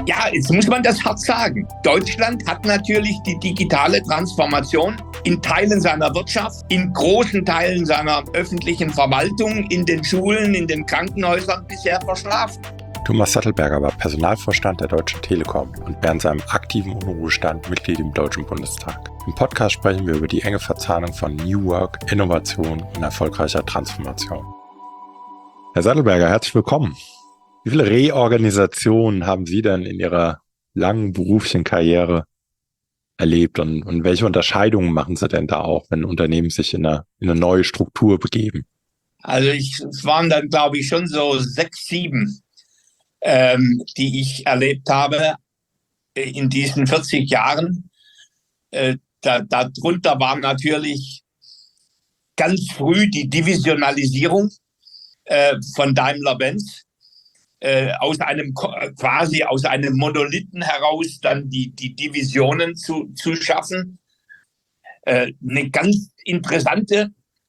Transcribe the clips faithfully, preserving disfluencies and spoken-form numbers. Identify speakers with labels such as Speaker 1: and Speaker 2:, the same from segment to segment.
Speaker 1: Ja, jetzt muss man das hart sagen. Deutschland hat natürlich die digitale Transformation in Teilen seiner Wirtschaft, in großen Teilen seiner öffentlichen Verwaltung, in den Schulen, in den Krankenhäusern bisher verschlafen.
Speaker 2: Thomas Sattelberger war Personalvorstand der Deutschen Telekom und während seinem aktiven Unruhestand Mitglied im Deutschen Bundestag. Im Podcast sprechen wir über die enge Verzahnung von New Work, Innovation und erfolgreicher Transformation. Herr Sattelberger, herzlich willkommen. Wie viele Reorganisationen haben Sie denn in Ihrer langen beruflichen Karriere erlebt und, und welche Unterscheidungen machen Sie denn da auch, wenn Unternehmen sich in eine, in eine neue Struktur begeben?
Speaker 1: Also ich, es waren dann, glaube ich, schon so sechs, sieben, ähm, die ich erlebt habe in diesen vierzig Jahren. Äh, da, darunter war natürlich ganz früh die Divisionalisierung äh, von Daimler-Benz. Äh, aus einem quasi aus einem Monolithen heraus dann die, die Divisionen zu, zu schaffen. Äh, eine ganz interessante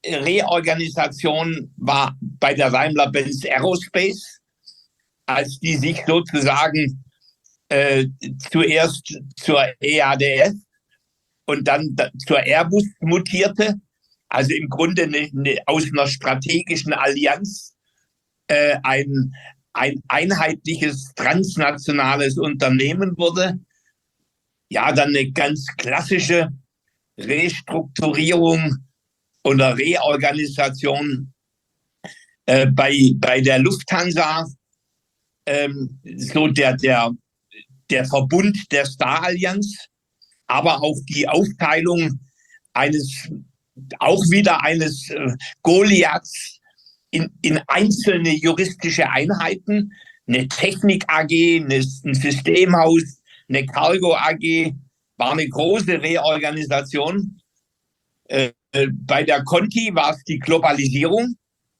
Speaker 1: Reorganisation war bei der Daimler-Benz Aerospace, als die sich sozusagen äh, zuerst zur E A D S und dann zur Airbus mutierte. Also im Grunde eine, eine, aus einer strategischen Allianz äh, ein ein einheitliches transnationales Unternehmen wurde. Ja, dann eine ganz klassische Restrukturierung oder Reorganisation äh, bei, bei der Lufthansa, ähm, so der, der, der Verbund der Star-Allianz, aber auch die Aufteilung eines, auch wieder eines äh, Goliaths In, in einzelne juristische Einheiten, eine Technik-A G, eine, ein Systemhaus, eine Cargo-A G, war eine große Reorganisation. Äh, bei der Conti war es die Globalisierung,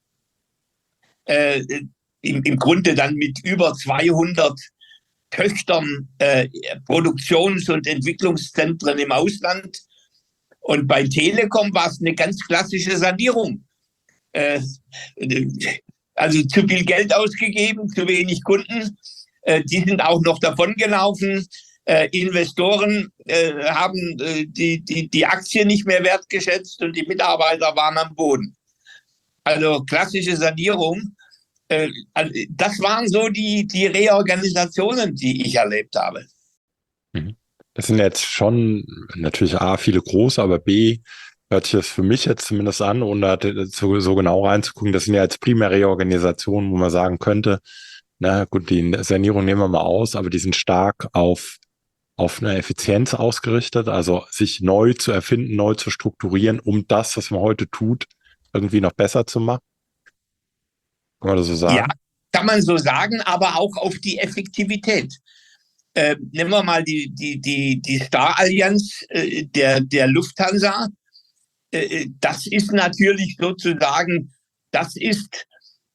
Speaker 1: äh, im, im Grunde dann mit über zweihundert Töchtern, äh, Produktions- und Entwicklungszentren im Ausland. Und bei Telekom war es eine ganz klassische Sanierung. Äh, also zu viel Geld ausgegeben, zu wenig Kunden. Äh, die sind auch noch davongelaufen. Äh, Investoren äh, haben äh, die, die, die Aktie nicht mehr wertgeschätzt und die Mitarbeiter waren am Boden. Also klassische Sanierung. Äh, also das waren so die, die Reorganisationen, die ich erlebt habe.
Speaker 2: Das sind jetzt schon natürlich A, viele große, aber B, hört sich das für mich jetzt zumindest an, ohne so, so genau reinzugucken. Das sind ja jetzt primär Reorganisationen, wo man sagen könnte, na gut, die Sanierung nehmen wir mal aus, aber die sind stark auf, auf eine Effizienz ausgerichtet, also sich neu zu erfinden, neu zu strukturieren, um das, was man heute tut, irgendwie noch besser zu machen. Kann man das so sagen?
Speaker 1: Ja, kann man so sagen, aber auch auf die Effektivität. Äh, nehmen wir mal die, die, die, die Star-Allianz äh, der, der Lufthansa. Das ist natürlich sozusagen, das ist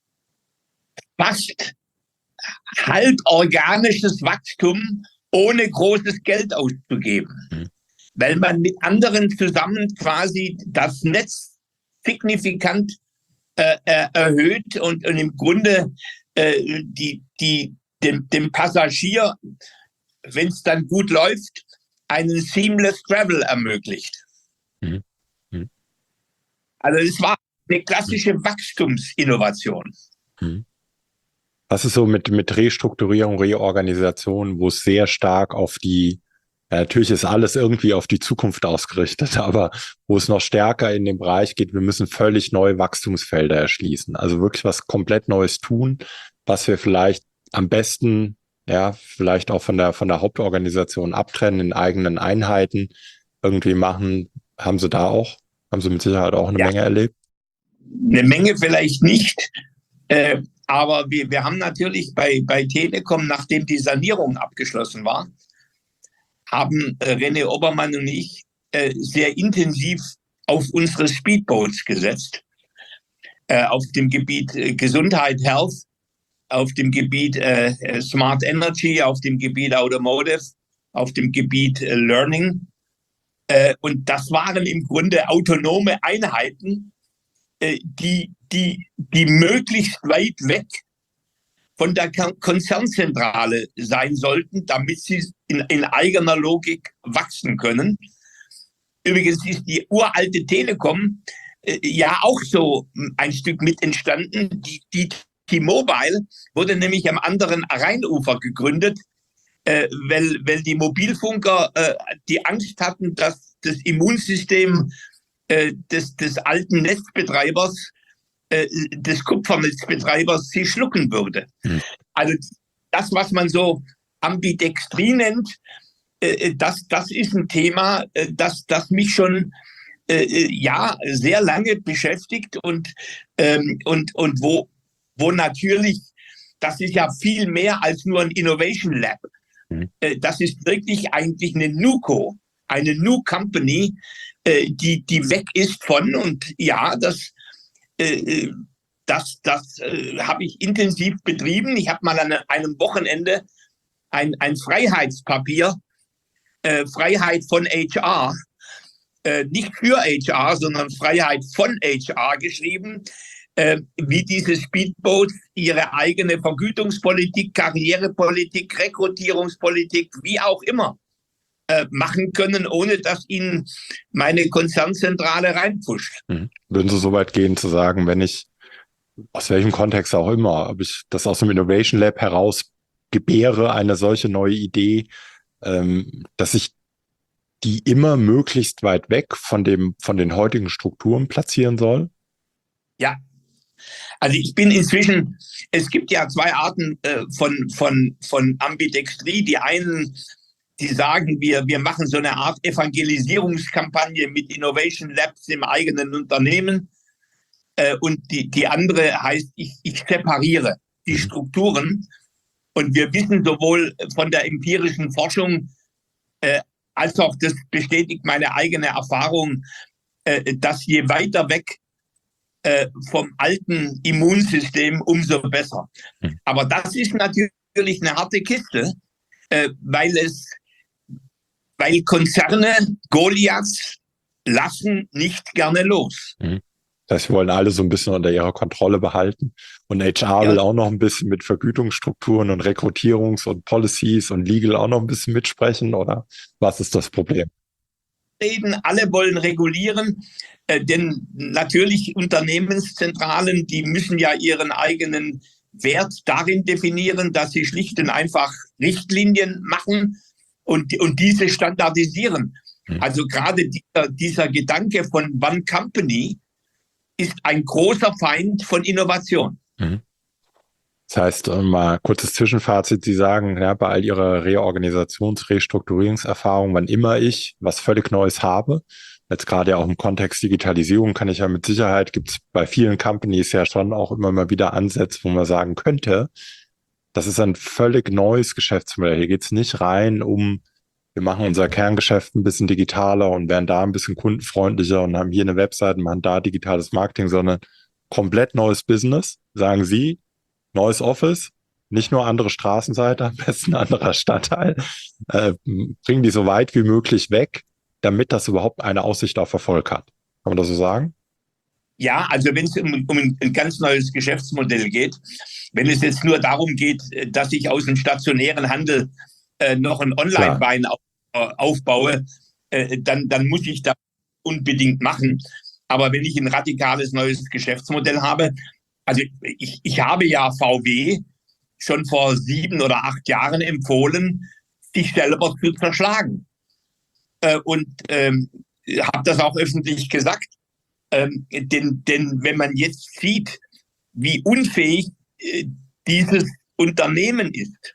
Speaker 1: fast halb organisches Wachstum, ohne großes Geld auszugeben. Mhm. Weil man mit anderen zusammen quasi das Netz signifikant äh, erhöht und, und im Grunde äh, die, die, dem, dem Passagier, wenn es dann gut läuft, einen seamless Travel ermöglicht. Mhm. Also es war eine klassische Wachstumsinnovation.
Speaker 2: Was ist so mit, mit Restrukturierung, Reorganisation, wo es sehr stark auf die, ja, natürlich ist alles irgendwie auf die Zukunft ausgerichtet, aber wo es noch stärker in den Bereich geht, wir müssen völlig neue Wachstumsfelder erschließen. Also wirklich was komplett Neues tun, was wir vielleicht am besten, ja, vielleicht auch von der, von der Hauptorganisation abtrennen, in eigenen Einheiten irgendwie machen. Haben Sie da auch? Haben Sie mit Sicherheit auch eine ja. Menge erlebt?
Speaker 1: Eine Menge vielleicht nicht, äh, aber wir, wir haben natürlich bei, bei Telekom, nachdem die Sanierung abgeschlossen war, haben äh, René Obermann und ich äh, sehr intensiv auf unsere Speedboats gesetzt, äh, auf dem Gebiet äh, Gesundheit, Health, auf dem Gebiet äh, Smart Energy, auf dem Gebiet Automotive, auf dem Gebiet äh, Learning. Und das waren im Grunde autonome Einheiten, die, die, die möglichst weit weg von der Konzernzentrale sein sollten, damit sie in, in eigener Logik wachsen können. Übrigens ist die uralte Telekom äh, ja auch so ein Stück mit entstanden. Die, die T-Mobile wurde nämlich am anderen Rheinufer gegründet, äh, weil, weil die Mobilfunker äh, die Angst hatten, dass das Immunsystem äh, des, des alten Netzbetreibers, äh, des Kupfernetzbetreibers, sie schlucken würde. Hm. Also das, was man so Ambidextrie nennt, äh, das, das ist ein Thema, äh, das, das mich schon äh, ja sehr lange beschäftigt und, ähm, und, und wo, wo natürlich, das ist ja viel mehr als nur ein Innovation Lab. Mhm. Äh, das ist wirklich eigentlich eine NUCO, eine New Company, äh, die, die weg ist von, und ja, das äh, Das, das äh, habe ich intensiv betrieben. Ich habe mal an einem Wochenende ein, ein Freiheitspapier, äh, Freiheit von H R, äh, nicht für H R, sondern Freiheit von H R geschrieben, äh, wie diese Speedboats ihre eigene Vergütungspolitik, Karrierepolitik, Rekrutierungspolitik, wie auch immer, äh, machen können, ohne dass ihnen meine Konzernzentrale reinpfuscht.
Speaker 2: Mhm. Würden Sie so weit gehen zu sagen, wenn ich aus welchem Kontext auch immer, ob ich das aus dem Innovation Lab heraus gebäre, eine solche neue Idee, ähm, dass ich die immer möglichst weit weg von dem, von den heutigen Strukturen platzieren soll?
Speaker 1: Ja, also ich bin inzwischen, es gibt ja zwei Arten äh, von, von, von Ambidextrie. Die einen, die sagen, wir, wir machen so eine Art Evangelisierungskampagne mit Innovation Labs im eigenen Unternehmen. Und die, die andere heißt, ich, ich separiere die Strukturen. Und wir wissen sowohl von der empirischen Forschung äh, als auch, das bestätigt meine eigene Erfahrung, äh, dass je weiter weg äh, vom alten Immunsystem, umso besser. Aber das ist natürlich eine harte Kiste, äh, weil es, weil Konzerne Goliaths lassen nicht gerne los.
Speaker 2: Mhm. Das heißt, wir wollen alle so ein bisschen unter ihrer Kontrolle behalten. Und H R ja. will auch noch ein bisschen mit Vergütungsstrukturen und Rekrutierungs- und Policies und Legal auch noch ein bisschen mitsprechen, oder was ist das Problem?
Speaker 1: Reden, alle wollen regulieren, äh, denn natürlich Unternehmenszentralen, die müssen ja ihren eigenen Wert darin definieren, dass sie schlicht und einfach Richtlinien machen und, und diese standardisieren. Hm. Also gerade dieser, dieser Gedanke von One Company ist ein großer Feind von Innovation.
Speaker 2: Mhm. Das heißt, mal kurzes Zwischenfazit, Sie sagen, ja, bei all Ihrer Reorganisations-, Restrukturierungserfahrung, wann immer ich was völlig Neues habe, jetzt gerade auch im Kontext Digitalisierung, kann ich ja mit Sicherheit, gibt es bei vielen Companies ja schon auch immer mal wieder Ansätze, wo man sagen könnte, das ist ein völlig neues Geschäftsmodell. Hier geht es nicht rein um, wir machen unser Kerngeschäft ein bisschen digitaler und werden da ein bisschen kundenfreundlicher und haben hier eine Webseite, machen da digitales Marketing, sondern komplett neues Business, sagen Sie, neues Office, nicht nur andere Straßenseite, am besten ein anderer Stadtteil, äh, bringen die so weit wie möglich weg, damit das überhaupt eine Aussicht auf Erfolg hat. Kann man das so sagen?
Speaker 1: Ja, also wenn es um, um ein ganz neues Geschäftsmodell geht, wenn es jetzt nur darum geht, dass ich aus dem stationären Handel äh, noch ein Online-Wein auf, äh, aufbaue, äh, dann, dann muss ich das unbedingt machen. Aber wenn ich ein radikales neues Geschäftsmodell habe, also ich, ich habe ja V W schon vor sieben oder acht Jahren empfohlen, sich selber zu zerschlagen. Äh, und ähm, habe das auch öffentlich gesagt. Ähm, denn, denn wenn man jetzt sieht, wie unfähig äh, dieses Unternehmen ist,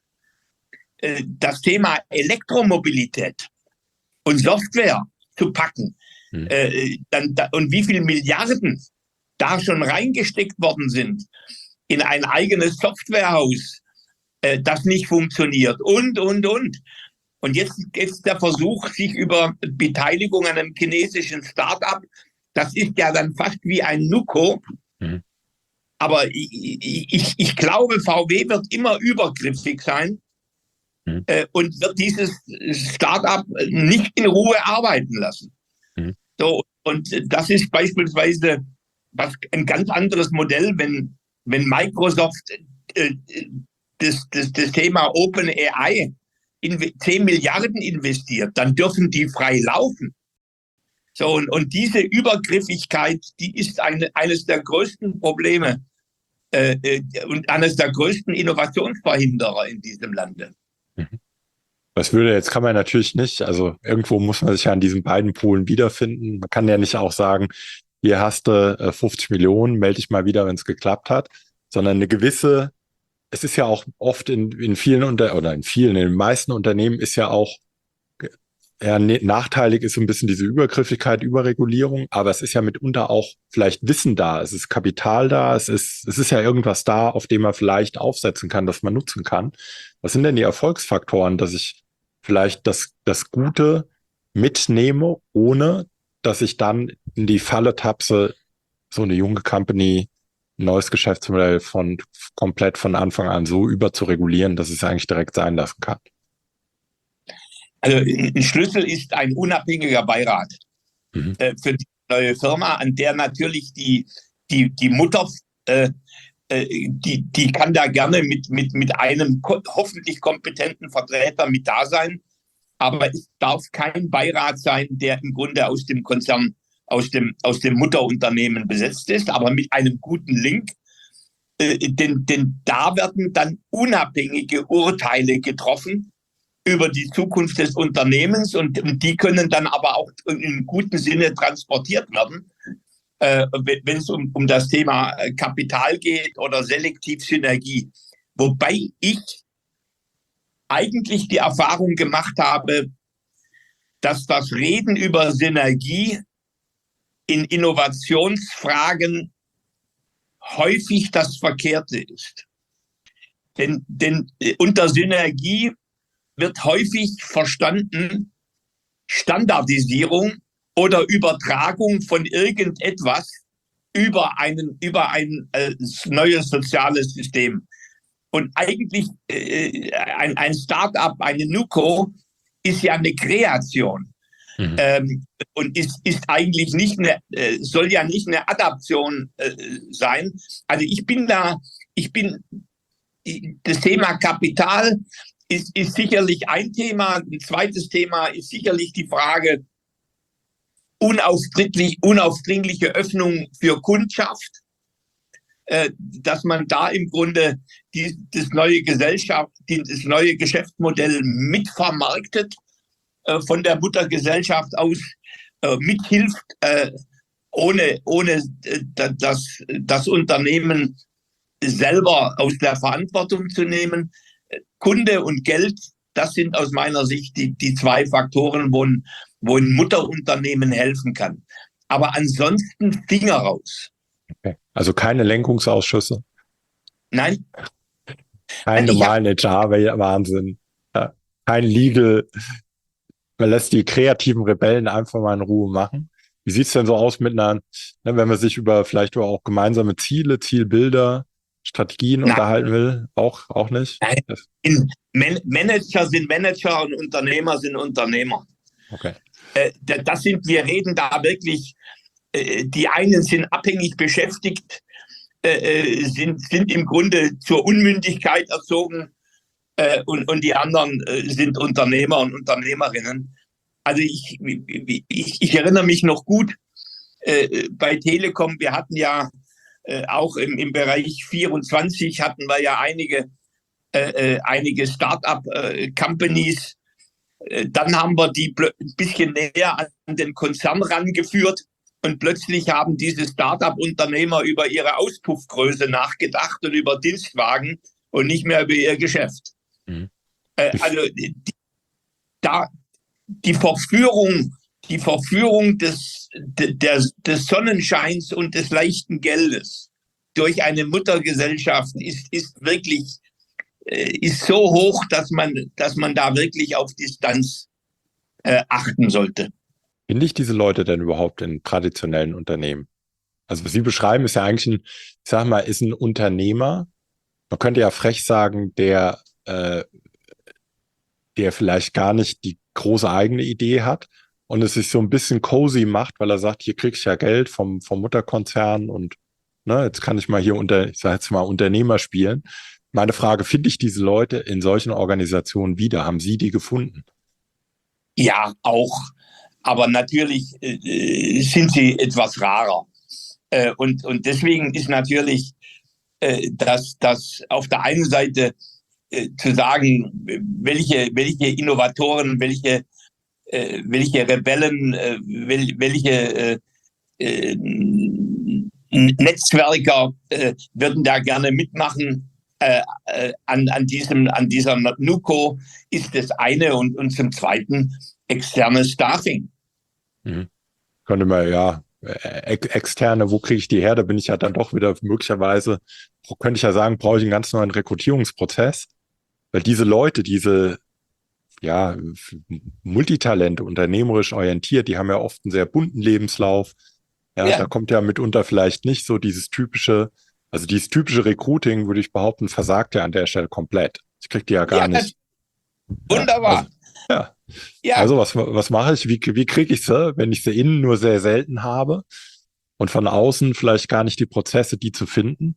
Speaker 1: äh, das Thema Elektromobilität und Software zu packen, hm. äh, dann, da, und wie viele Milliarden da schon reingesteckt worden sind in ein eigenes Softwarehaus, äh, das nicht funktioniert und, und, und. Und jetzt ist der Versuch, sich über Beteiligung an einem chinesischen Start-up, das ist ja dann fast wie ein NUCO. Mhm. Aber ich, ich, ich glaube, V W wird immer übergriffig sein mhm. äh, und wird dieses Start-up nicht in Ruhe arbeiten lassen. Mhm. So, und das ist beispielsweise was, ein ganz anderes Modell, wenn, wenn Microsoft äh, das, das, das Thema OpenAI zehn Milliarden investiert, dann dürfen die frei laufen. So, und, und diese Übergriffigkeit, die ist eine, eines der größten Probleme äh, und eines der größten Innovationsverhinderer in diesem Lande.
Speaker 2: Das würde, jetzt kann man natürlich nicht, also irgendwo muss man sich ja an diesen beiden Polen wiederfinden. Man kann ja nicht auch sagen, hier hast du äh, fünfzig Millionen, melde dich mal wieder, wenn es geklappt hat, sondern eine gewisse, es ist ja auch oft in, in vielen Unter oder in vielen, in den meisten Unternehmen ist ja auch, ja, ne, nachteilig ist so ein bisschen diese Übergriffigkeit, Überregulierung, aber es ist ja mitunter auch vielleicht Wissen da, es ist Kapital da, es ist, es ist ja irgendwas da, auf dem man vielleicht aufsetzen kann, das man nutzen kann. Was sind denn die Erfolgsfaktoren, dass ich vielleicht das, das Gute mitnehme, ohne dass ich dann in die Falle tapse, so eine junge Company, ein neues Geschäftsmodell von komplett von Anfang an so überzuregulieren, dass es eigentlich direkt sein lassen kann?
Speaker 1: Also ein Schlüssel ist ein unabhängiger Beirat mhm. äh, für die neue Firma, an der natürlich die, die, die Mutter, äh, äh, die, die kann da gerne mit, mit, mit einem ko- hoffentlich kompetenten Vertreter mit da sein, aber es darf kein Beirat sein, der im Grunde aus dem Konzern, aus dem, aus dem Mutterunternehmen besetzt ist, aber mit einem guten Link. Äh, denn, denn da werden dann unabhängige Urteile getroffen über die Zukunft des Unternehmens und, und die können dann aber auch in gutem Sinne transportiert werden, äh, wenn es um, um das Thema Kapital geht oder Selektivsynergie. Wobei ich eigentlich die Erfahrung gemacht habe, dass das Reden über Synergie in Innovationsfragen häufig das Verkehrte ist. Denn, denn unter Synergie wird häufig verstanden Standardisierung oder Übertragung von irgendetwas über, einen, über ein äh, neues soziales System. Und eigentlich äh, ein, ein Start-up, eine NUCO, ist ja eine Kreation. Mhm. Ähm, und ist, ist eigentlich nicht eine, äh, soll ja nicht eine Adaption äh, sein. Also ich bin da, ich bin, das Thema Kapital Ist, ist sicherlich ein Thema. Ein zweites Thema ist sicherlich die Frage unaufdringlich, unaufdringliche Öffnung für Kundschaft, äh, dass man da im Grunde die, das neue Gesellschaft, die, das neue Geschäftsmodell mitvermarktet, äh, von der Muttergesellschaft aus äh, mithilft, äh, ohne, ohne äh, das, das Unternehmen selber aus der Verantwortung zu nehmen. Kunde und Geld, das sind aus meiner Sicht die, die zwei Faktoren, wo ein, wo ein Mutterunternehmen helfen kann. Aber ansonsten Finger raus.
Speaker 2: Okay. Also keine Lenkungsausschüsse?
Speaker 1: Nein.
Speaker 2: Kein normalen H R-Wahnsinn. Ja. Kein Legal. Man lässt die kreativen Rebellen einfach mal in Ruhe machen. Wie sieht's denn so aus mit einer, ne, wenn man sich über vielleicht auch gemeinsame Ziele, Zielbilder, Strategien Nein. unterhalten will? Auch, auch nicht?
Speaker 1: Nein. Man- Manager sind Manager und Unternehmer sind Unternehmer.
Speaker 2: Okay.
Speaker 1: Äh, das sind, wir reden da wirklich, äh, die einen sind abhängig beschäftigt, äh, sind, sind im Grunde zur Unmündigkeit erzogen äh, und, und die anderen äh, sind Unternehmer und Unternehmerinnen. Also ich, ich, ich erinnere mich noch gut, äh, bei Telekom, wir hatten ja Äh, auch im, im Bereich vierundzwanzig hatten wir ja einige, äh, einige Start-up-Companies. Äh, dann haben wir die ein bisschen näher an den Konzern rangeführt und plötzlich haben diese Start-up-Unternehmer über ihre Auspuffgröße nachgedacht und über Dienstwagen und nicht mehr über ihr Geschäft. Mhm. Äh, also die, da, die Verführung, die Verführung des, der, des Sonnenscheins und des leichten Geldes durch eine Muttergesellschaft ist, ist wirklich äh, ist so hoch, dass man, dass man da wirklich auf Distanz äh, achten sollte.
Speaker 2: Finde ich diese Leute denn überhaupt in traditionellen Unternehmen? Also was Sie beschreiben, ist ja eigentlich ein, ich sag mal, ist ein Unternehmer. Man könnte ja frech sagen, der, äh, der vielleicht gar nicht die große eigene Idee hat und es sich so ein bisschen cozy macht, weil er sagt, hier krieg ich ja Geld vom, vom Mutterkonzern und ne, jetzt kann ich mal hier unter, ich sag jetzt mal Unternehmer spielen. Meine Frage, finde ich diese Leute in solchen Organisationen wieder? Haben Sie die gefunden?
Speaker 1: Ja, auch. Aber natürlich äh, sind sie etwas rarer. Äh, und, und deswegen ist natürlich, äh, dass, dass auf der einen Seite äh, zu sagen, welche, welche Innovatoren, welche, äh, welche Rebellen, äh, wel, welche äh, äh, Netzwerker äh, würden da gerne mitmachen. Äh, äh, an, an, diesem, an dieser NUCO ist das eine und, und zum Zweiten externes Staffing.
Speaker 2: Mhm. Könnte man ja, ex externe, wo kriege ich die her? Da bin ich ja dann doch wieder möglicherweise, könnte ich ja sagen, brauche ich einen ganz neuen Rekrutierungsprozess, weil diese Leute, diese ja Multitalente, unternehmerisch orientiert, die haben ja oft einen sehr bunten Lebenslauf. Ja,
Speaker 1: Ja.
Speaker 2: da kommt ja mitunter vielleicht nicht so dieses typische, also dieses typische Recruiting, würde ich behaupten, versagt ja an der Stelle komplett. Ich kriege die ja gar
Speaker 1: Ja,
Speaker 2: nicht.
Speaker 1: Wunderbar.
Speaker 2: Ja, also, ja.
Speaker 1: Ja.
Speaker 2: Also was, was mache ich? Wie, wie kriege ich sie, wenn ich sie innen nur sehr selten habe und von außen vielleicht gar nicht die Prozesse, die zu finden?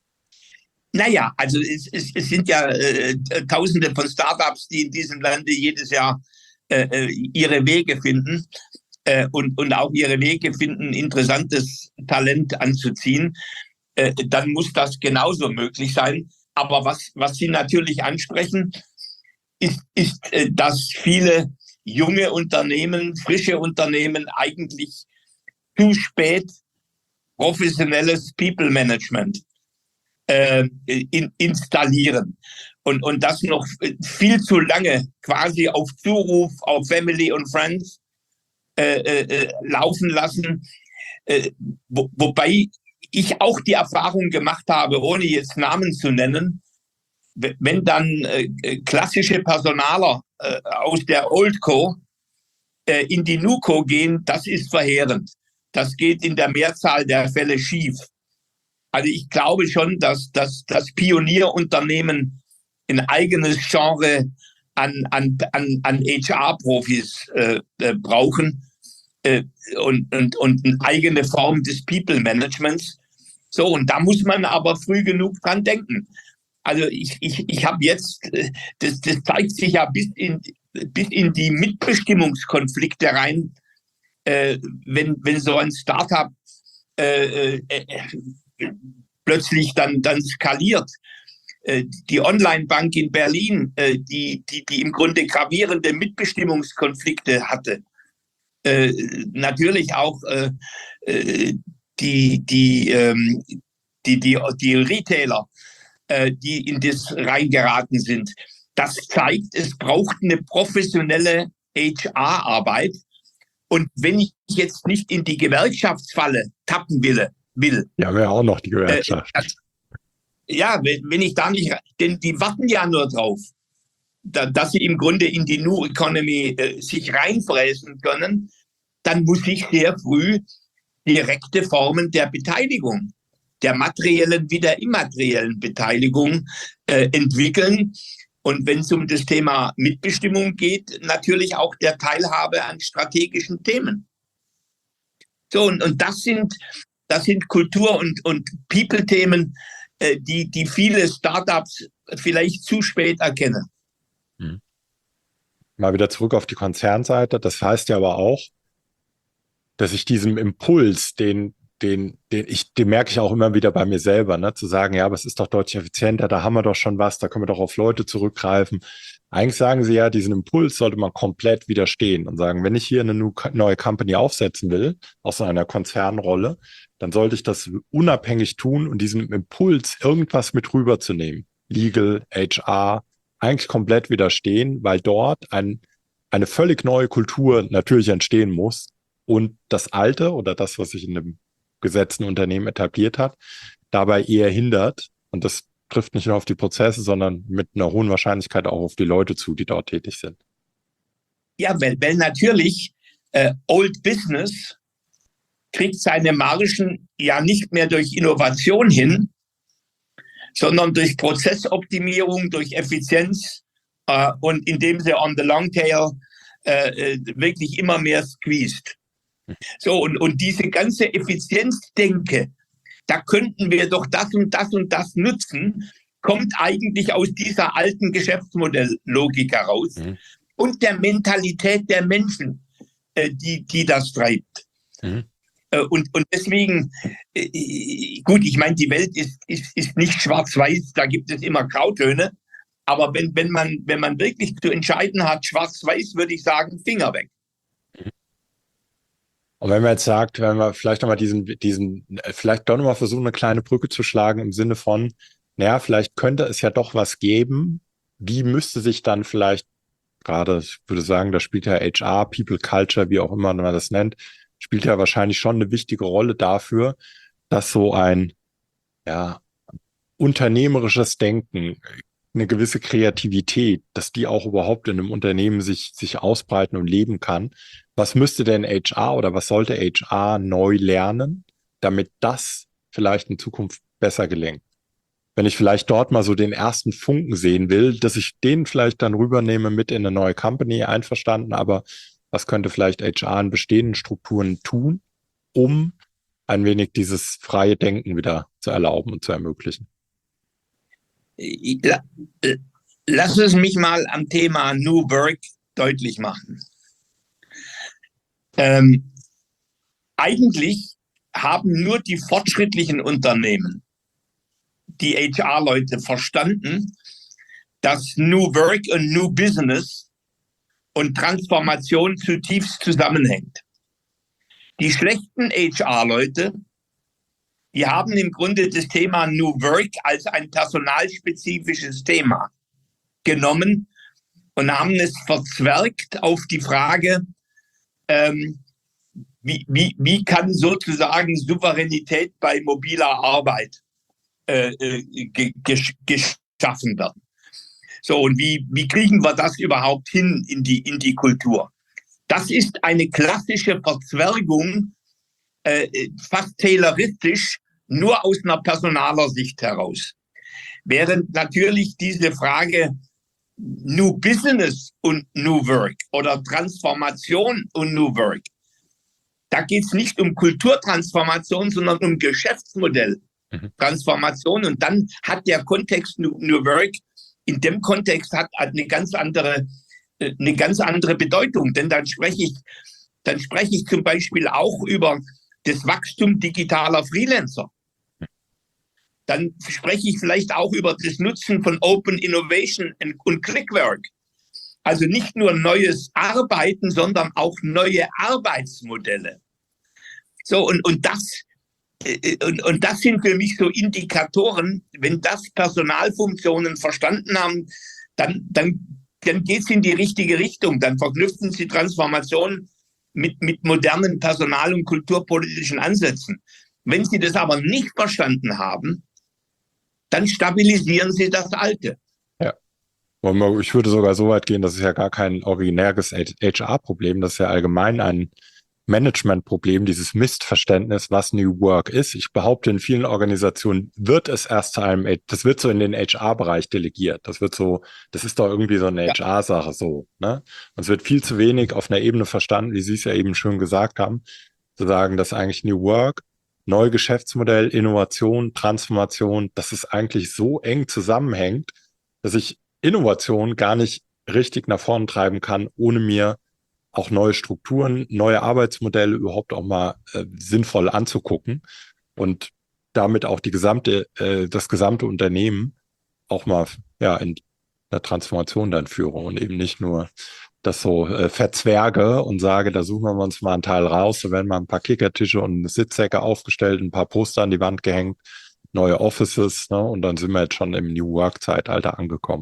Speaker 1: Naja, also es, es, es sind ja äh, Tausende von Startups, die in diesem Lande jedes Jahr äh, ihre Wege finden äh, und, und auch ihre Wege finden, interessantes Talent anzuziehen. Äh, dann muss das genauso möglich sein. Aber was, was Sie natürlich ansprechen, ist, ist äh, dass viele junge Unternehmen, frische Unternehmen eigentlich zu spät professionelles People Management äh, in, installieren und, und das noch viel zu lange quasi auf Zuruf auf Family und Friends äh, äh, laufen lassen, äh, wo, wobei ich auch die Erfahrung gemacht habe, ohne jetzt Namen zu nennen, wenn dann äh, klassische Personaler äh, aus der Oldco äh, in die NUCO gehen, das ist verheerend. Das geht in der Mehrzahl der Fälle schief. Also ich glaube schon, dass, dass, dass Pionierunternehmen ein eigenes Genre an, an, an, an H R-Profis äh, äh, brauchen äh, und, und, und eine eigene Form des People-Managements. So, und da muss man aber früh genug dran denken. Also ich, ich, ich habe jetzt, das, das zeigt sich ja bis in, bis in die Mitbestimmungskonflikte rein, äh, wenn, wenn so ein Startup äh, äh, plötzlich dann, dann skaliert. Äh, die Online-Bank in Berlin, äh, die, die, die im Grunde gravierende Mitbestimmungskonflikte hatte. Äh, natürlich auch äh, die, die, ähm, die, die, die Retailer, äh, die in das reingeraten sind. Das zeigt, es braucht eine professionelle H R-Arbeit. Und wenn ich jetzt nicht in die Gewerkschaftsfalle tappen will, will.
Speaker 2: Ja, wäre auch noch die Gewerkschaft.
Speaker 1: Äh, das, ja, wenn, wenn ich da nicht, denn die warten ja nur drauf, da, dass sie im Grunde in die New Economy äh, sich reinfräsen können, dann muss ich sehr früh direkte Formen der Beteiligung, der materiellen wie der immateriellen Beteiligung äh, entwickeln. Und wenn es um das Thema Mitbestimmung geht, natürlich auch der Teilhabe an strategischen Themen. So, und, und das sind, das sind Kultur- und, und People-Themen, äh, die, die viele Startups vielleicht zu spät erkennen.
Speaker 2: Hm. Mal wieder zurück auf die Konzernseite. Das heißt ja aber auch, dass ich diesem Impuls, den Den, den, ich, den merke ich auch immer wieder bei mir selber, ne, zu sagen, ja, aber es ist doch deutlich effizienter, da haben wir doch schon was, da können wir doch auf Leute zurückgreifen. Eigentlich sagen sie ja, diesen Impuls sollte man komplett widerstehen und sagen, wenn ich hier eine neue Company aufsetzen will, aus einer Konzernrolle, dann sollte ich das unabhängig tun und diesem Impuls irgendwas mit rüberzunehmen. Legal, H R, eigentlich komplett widerstehen, weil dort ein, eine völlig neue Kultur natürlich entstehen muss und das Alte oder das, was sich in dem gesetzten Unternehmen etabliert hat, dabei eher hindert. Und das trifft nicht nur auf die Prozesse, sondern mit einer hohen Wahrscheinlichkeit auch auf die Leute zu, die dort tätig sind.
Speaker 1: Ja, weil, weil natürlich äh, Old Business kriegt seine Margen ja nicht mehr durch Innovation hin, sondern durch Prozessoptimierung, durch Effizienz äh, und indem sie on the long tail äh, wirklich immer mehr squeezed. So, und, und diese ganze Effizienzdenke, da könnten wir doch das und das und das nutzen, kommt eigentlich aus dieser alten Geschäftsmodelllogik heraus
Speaker 2: Mhm.
Speaker 1: und der Mentalität der Menschen, äh, die, die das treibt.
Speaker 2: Mhm.
Speaker 1: Äh, und, und deswegen, äh, gut, ich meine, die Welt ist, ist, ist nicht schwarz-weiß, da gibt es immer Grautöne. Aber wenn, wenn, man, wenn man wirklich zu entscheiden hat, schwarz-weiß, würde ich sagen, Finger weg.
Speaker 2: Und wenn man jetzt sagt, wenn wir vielleicht nochmal diesen, diesen, vielleicht doch nochmal versuchen, eine kleine Brücke zu schlagen im Sinne von, naja, vielleicht könnte es ja doch was geben. Wie müsste sich dann vielleicht gerade, ich würde sagen, da spielt ja H R, People Culture, wie auch immer man das nennt, spielt ja wahrscheinlich schon eine wichtige Rolle dafür, dass so ein, ja, unternehmerisches Denken, eine gewisse Kreativität, dass die auch überhaupt in einem Unternehmen sich, sich ausbreiten und leben kann. Was müsste denn H R oder was sollte H R neu lernen, damit das vielleicht in Zukunft besser gelingt? Wenn ich vielleicht dort mal so den ersten Funken sehen will, dass ich den vielleicht dann rübernehme mit in eine neue Company, einverstanden, aber was könnte vielleicht H R in bestehenden Strukturen tun, um ein wenig dieses freie Denken wieder zu erlauben und zu ermöglichen?
Speaker 1: Lass es mich mal am Thema New Work deutlich machen. Ähm, eigentlich haben nur die fortschrittlichen Unternehmen, die H R-Leute verstanden, dass New Work und New Business und Transformation zutiefst zusammenhängt. Die schlechten H R-Leute, die haben im Grunde das Thema New Work als ein personalspezifisches Thema genommen und haben es verzwergt auf die Frage, ähm, wie, wie, wie kann sozusagen Souveränität bei mobiler Arbeit äh, ge, ge, geschaffen werden. So, und wie, wie kriegen wir das überhaupt hin in die, in die Kultur? Das ist eine klassische Verzwergung, äh, fast tayloristisch, nur aus einer personaler Sicht heraus. Während natürlich diese Frage New Business und New Work oder Transformation und New Work, da geht es nicht um Kulturtransformation, sondern um Geschäftsmodelltransformation. Und dann hat der Kontext New, New Work in dem Kontext hat eine ganz andere, eine ganz andere Bedeutung. Denn dann spreche ich, dann spreche ich zum Beispiel auch über das Wachstum digitaler Freelancer. Dann spreche ich vielleicht auch über das Nutzen von Open Innovation und Clickwork. Also nicht nur neues Arbeiten, sondern auch neue Arbeitsmodelle. So, und, und, das, und, und das sind für mich so Indikatoren, wenn das Personalfunktionen verstanden haben, dann, dann, dann geht es in die richtige Richtung. Dann verknüpfen sie Transformation mit, mit modernen personal- und kulturpolitischen Ansätzen. Wenn sie das aber nicht verstanden haben, dann stabilisieren sie das Alte.
Speaker 2: Ja. Ich würde sogar so weit gehen, das ist ja gar kein originäres H R-Problem, das ist ja allgemein ein Managementproblem, dieses Missverständnis, was New Work ist. Ich behaupte, in vielen Organisationen wird es erst zu einem, das wird so in den H R-Bereich delegiert. Das wird so, das ist doch irgendwie so eine ja. H R-Sache so, ne? Und es wird viel zu wenig auf einer Ebene verstanden, wie Sie es ja eben schön gesagt haben, zu sagen, dass eigentlich New Work, neue Geschäftsmodell, Innovation, Transformation, dass es eigentlich so eng zusammenhängt, dass ich Innovation gar nicht richtig nach vorne treiben kann, ohne mir auch neue Strukturen, neue Arbeitsmodelle überhaupt auch mal äh, sinnvoll anzugucken und damit auch die gesamte, äh, das gesamte Unternehmen auch mal ja in der Transformation dann führe und eben nicht nur das so äh, verzwerge und sage, da suchen wir uns mal einen Teil raus, da werden mal ein paar Kickertische und Sitzsäcke aufgestellt, ein paar Poster an die Wand gehängt, neue Offices, ne, und dann sind wir jetzt schon im New Work-Zeitalter angekommen.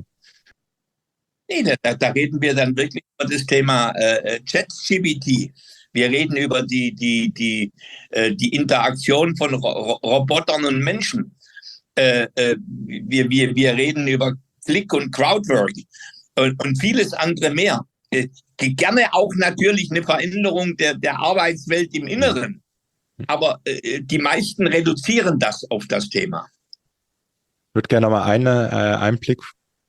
Speaker 1: Nee, da, da reden wir dann wirklich über das Thema äh, ChatGPT. Wir reden über die, die, die, äh, die Interaktion von Ro Robotern und Menschen. Äh, äh, wir, wir, wir reden über Click- und Crowdwork und, und vieles andere mehr. Äh, gerne auch natürlich eine Veränderung der, der Arbeitswelt im Inneren. Aber äh, die meisten reduzieren das auf das Thema.
Speaker 2: Ich würde gerne mal eine, äh, einen Blick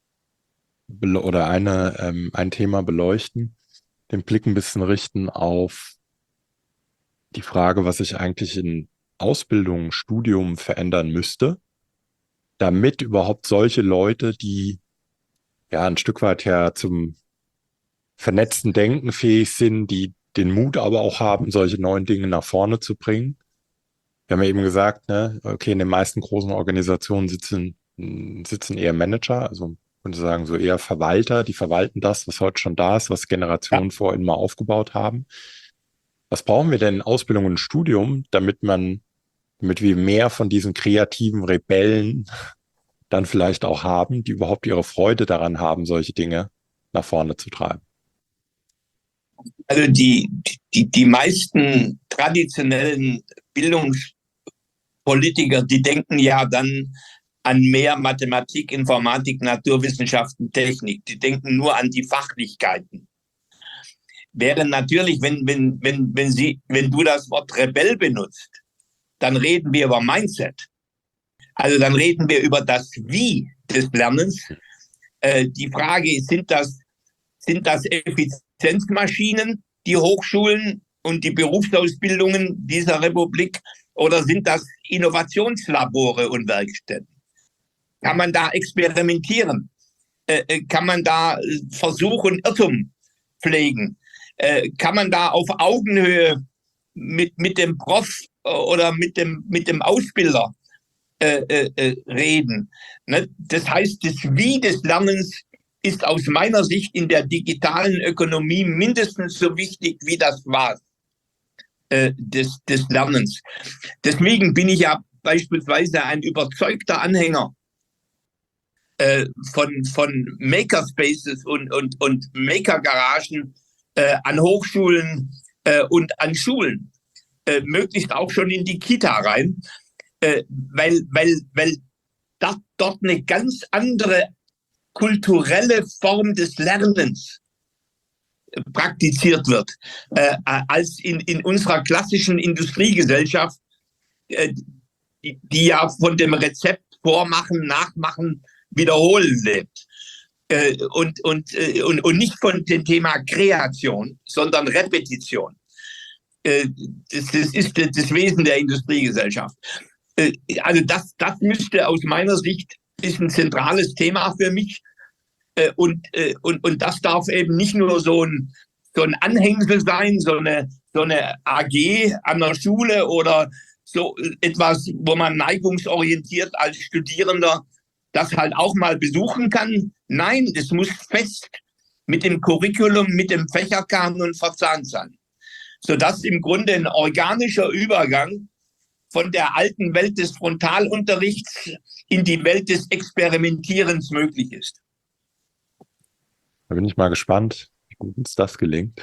Speaker 2: oder eine, ähm, ein Thema beleuchten, den Blick ein bisschen richten auf die Frage, was sich eigentlich in Ausbildung, Studium verändern müsste, damit überhaupt solche Leute, die ja ein Stück weit ja zum vernetzten Denken fähig sind, die den Mut aber auch haben, solche neuen Dinge nach vorne zu bringen. Wir haben ja eben gesagt, ne, okay, in den meisten großen Organisationen sitzen, sitzen eher Manager, also man könnte sagen, so eher Verwalter, die verwalten das, was heute schon da ist, was Generationen
Speaker 1: Ja.
Speaker 2: vor ihnen mal aufgebaut haben. Was brauchen wir denn in Ausbildung und Studium, damit man, damit wir mehr von diesen kreativen Rebellen dann vielleicht auch haben, die überhaupt ihre Freude daran haben, solche Dinge nach vorne zu treiben?
Speaker 1: Also die, die, die meisten traditionellen Bildungspolitiker, die denken ja dann an mehr Mathematik, Informatik, Naturwissenschaften, Technik. Die denken nur an die Fachlichkeiten. Während natürlich, wenn, wenn, wenn, wenn, Sie, wenn du das Wort Rebell benutzt, dann reden wir über Mindset. Also dann reden wir über das Wie des Lernens. Äh, die Frage ist, sind das, sind das Effizienzmaschinen, die Hochschulen und die Berufsausbildungen dieser Republik, oder sind das Innovationslabore und Werkstätten? Kann man da experimentieren? Äh, kann man da Versuch und Irrtum pflegen? Äh, kann man da auf Augenhöhe mit, mit dem Prof oder mit dem, mit dem Ausbilder äh, äh, reden? Ne? Das heißt, das Wie des Lernens ist aus meiner Sicht in der digitalen Ökonomie mindestens so wichtig wie das Was äh, des, des Lernens. Deswegen bin ich ja beispielsweise ein überzeugter Anhänger äh, von, von Makerspaces und, und, und Makergaragen äh, an Hochschulen äh, und an Schulen, äh, möglichst auch schon in die Kita rein, äh, weil, weil, weil da, dort eine ganz andere kulturelle Form des Lernens praktiziert wird, äh, als in, in unserer klassischen Industriegesellschaft, äh, die, die ja von dem Rezept vormachen, nachmachen, wiederholen lebt. Äh, und, und, äh, und, und nicht von dem Thema Kreation, sondern Repetition. Äh, das, das ist das Wesen der Industriegesellschaft. Äh, also das, das müsste aus meiner Sicht, ist ein zentrales Thema für mich. Äh, und, äh, und, und das darf eben nicht nur so ein, so ein Anhängsel sein, so eine, so eine A G an der Schule oder so etwas, wo man neigungsorientiert als Studierender das halt auch mal besuchen kann. Nein, es muss fest mit dem Curriculum, mit dem Fächerkanon verzahnt sein, sodass im Grunde ein organischer Übergang von der alten Welt des Frontalunterrichts in die Welt des Experimentierens möglich ist.
Speaker 2: Da bin ich mal gespannt, wie gut uns das gelingt.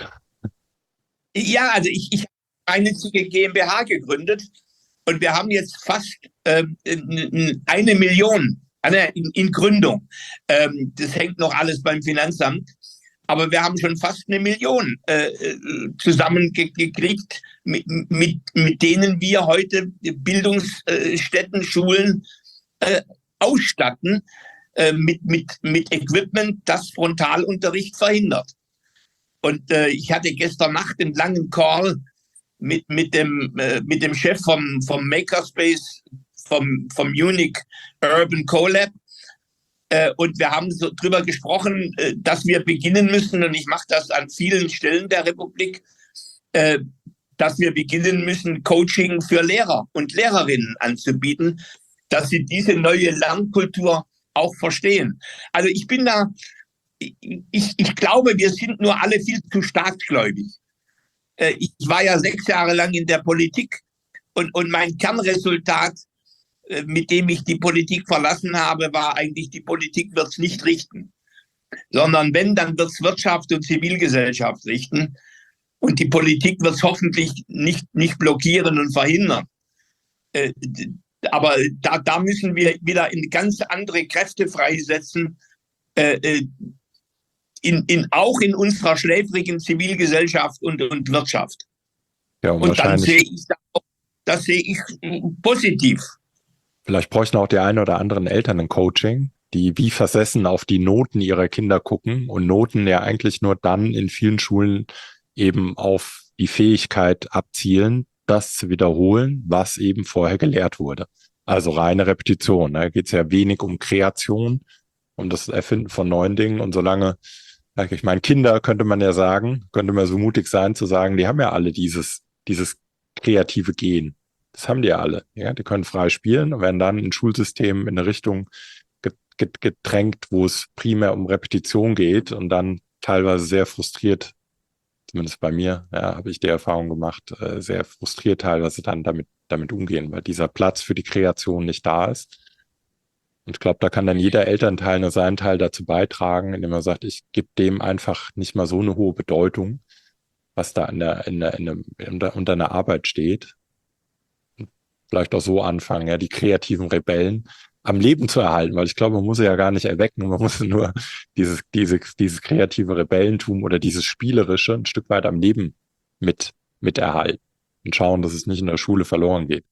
Speaker 1: Ja, also ich, ich habe eine GmbH gegründet und wir haben jetzt fast ähm, eine Million in, in Gründung. Ähm, das hängt noch alles beim Finanzamt. Aber wir haben schon fast eine Million äh, zusammengekriegt, mit, mit, mit denen wir heute Bildungsstätten, Schulen äh, ausstatten, äh, mit, mit, mit Equipment, das Frontalunterricht verhindert. Und äh, ich hatte gestern Nacht einen langen Call mit, mit, dem, äh, mit dem Chef vom, vom Makerspace, vom, vom Munich Urban CoLab. Äh, und wir haben so drüber gesprochen, äh, dass wir beginnen müssen, und ich mache das an vielen Stellen der Republik, äh, dass wir beginnen müssen, Coaching für Lehrer und Lehrerinnen anzubieten, dass sie diese neue Lernkultur auch verstehen. Also ich bin da, ich, ich glaube, wir sind nur alle viel zu staatsgläubig. Äh, ich war ja sechs Jahre lang in der Politik und, und mein Kernresultat, mit dem ich die Politik verlassen habe, war eigentlich, die Politik wird es nicht richten. Sondern wenn, dann wird es Wirtschaft und Zivilgesellschaft richten. Und die Politik wird es hoffentlich nicht, nicht blockieren und verhindern. Äh, aber da, da müssen wir wieder in ganz andere Kräfte freisetzen, äh, in, in, auch in unserer schläfrigen Zivilgesellschaft und, und Wirtschaft.
Speaker 2: Ja, und,
Speaker 1: und dann sehe ich das, das sehe ich positiv.
Speaker 2: Vielleicht bräuchten auch die einen oder anderen Eltern ein Coaching, die wie versessen auf die Noten ihrer Kinder gucken und Noten ja eigentlich nur dann in vielen Schulen eben auf die Fähigkeit abzielen, das zu wiederholen, was eben vorher gelehrt wurde. Also reine Repetition. Da geht es ja wenig um Kreation, um das Erfinden von neuen Dingen. Und solange, ich meine, Kinder könnte man ja sagen, könnte man so mutig sein zu sagen, die haben ja alle dieses, dieses kreative Gen. Das haben die ja alle. Ja, die können frei spielen und werden dann ein Schulsystem in eine Richtung gedrängt, wo es primär um Repetition geht und dann teilweise sehr frustriert, zumindest bei mir, ja, habe ich die Erfahrung gemacht, äh, sehr frustriert teilweise dann damit, damit umgehen, weil dieser Platz für die Kreation nicht da ist. Und ich glaube, da kann dann jeder Elternteil nur seinen Teil dazu beitragen, indem er sagt, ich gebe dem einfach nicht mal so eine hohe Bedeutung, was da in der, in der, in der, unter, unter einer Arbeit steht. Und vielleicht auch so anfangen, ja, die kreativen Rebellen am Leben zu erhalten, weil ich glaube, man muss sie ja gar nicht erwecken, man muss nur dieses, diese, dieses kreative Rebellentum oder dieses Spielerische ein Stück weit am Leben mit, mit erhalten und schauen, dass es nicht in der Schule verloren geht.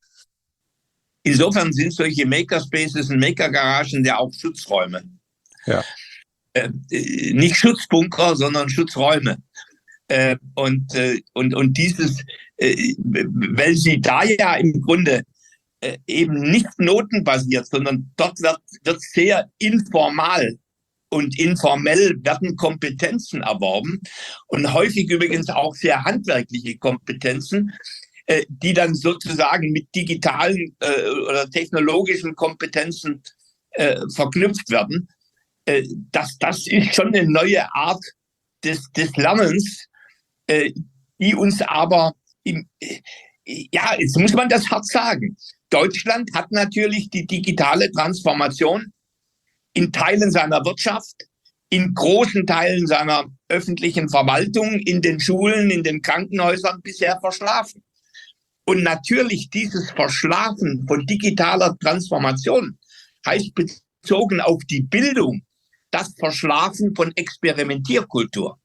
Speaker 1: Insofern sind solche Makerspaces und Makergaragen ja auch Schutzräume.
Speaker 2: Ja.
Speaker 1: Äh, nicht Schutzbunker, sondern Schutzräume. Äh, und, äh, und, und dieses, äh, weil sie da ja im Grunde eben nicht notenbasiert, sondern dort wird, wird sehr informal und informell werden Kompetenzen erworben und häufig übrigens auch sehr handwerkliche Kompetenzen, äh, die dann sozusagen mit digitalen äh, oder technologischen Kompetenzen äh, verknüpft werden. Äh, das, das ist schon eine neue Art des, des Lernens, äh, die uns aber im, äh, ja, jetzt muss man das hart sagen. Deutschland hat natürlich die digitale Transformation in Teilen seiner Wirtschaft, in großen Teilen seiner öffentlichen Verwaltung, in den Schulen, in den Krankenhäusern bisher verschlafen. Und natürlich dieses Verschlafen von digitaler Transformation heißt bezogen auf die Bildung das Verschlafen von Experimentierkultur.